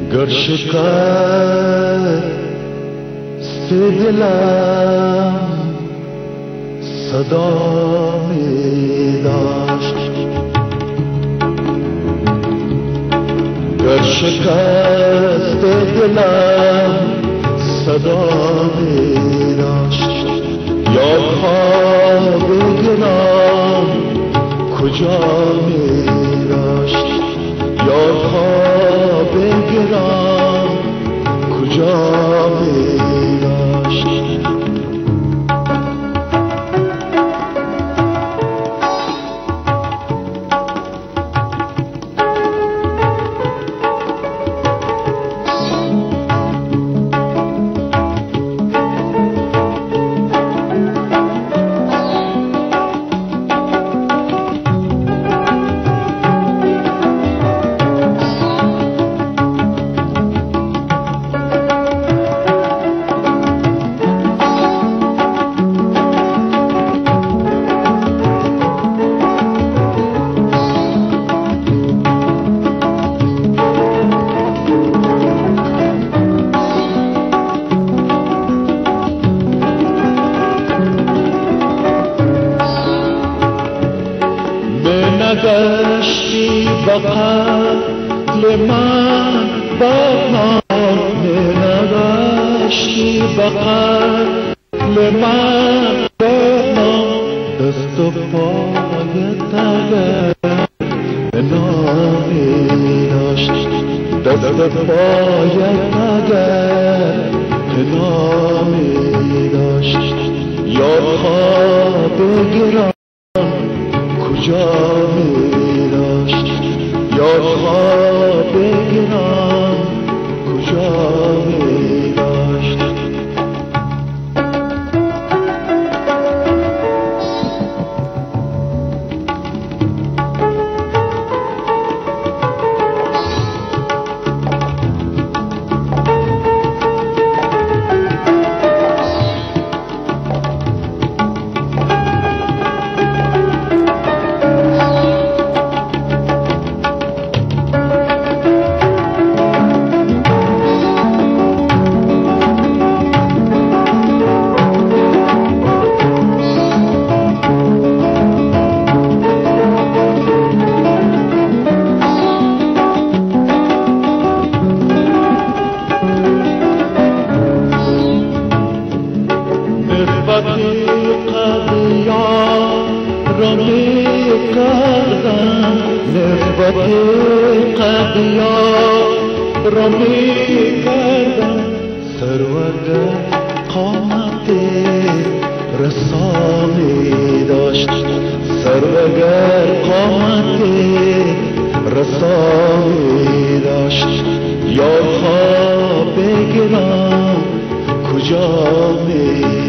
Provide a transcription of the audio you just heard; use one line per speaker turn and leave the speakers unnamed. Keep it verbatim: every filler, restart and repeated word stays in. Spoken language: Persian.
گر شکست دلم صدا می داشت، گر شکست دلم صدا می داشت، یادها بگیرم کجا می داشت، یادها بگیرم کجا می داشت. نگشتی به قتل من بغنان، نگشتی به قتل من بغنان، دست و پایت اگر نامی داشت، دست و پایت اگر نامی داشت، یادها بگیرم کجا می داشت، یادها بگیرم کجا می داشت. نسبت قضیا را می کردم، سرورگر قامت رسا می داشت، سرورگر قامت رسا می داشت، یادها بگیرم کجا می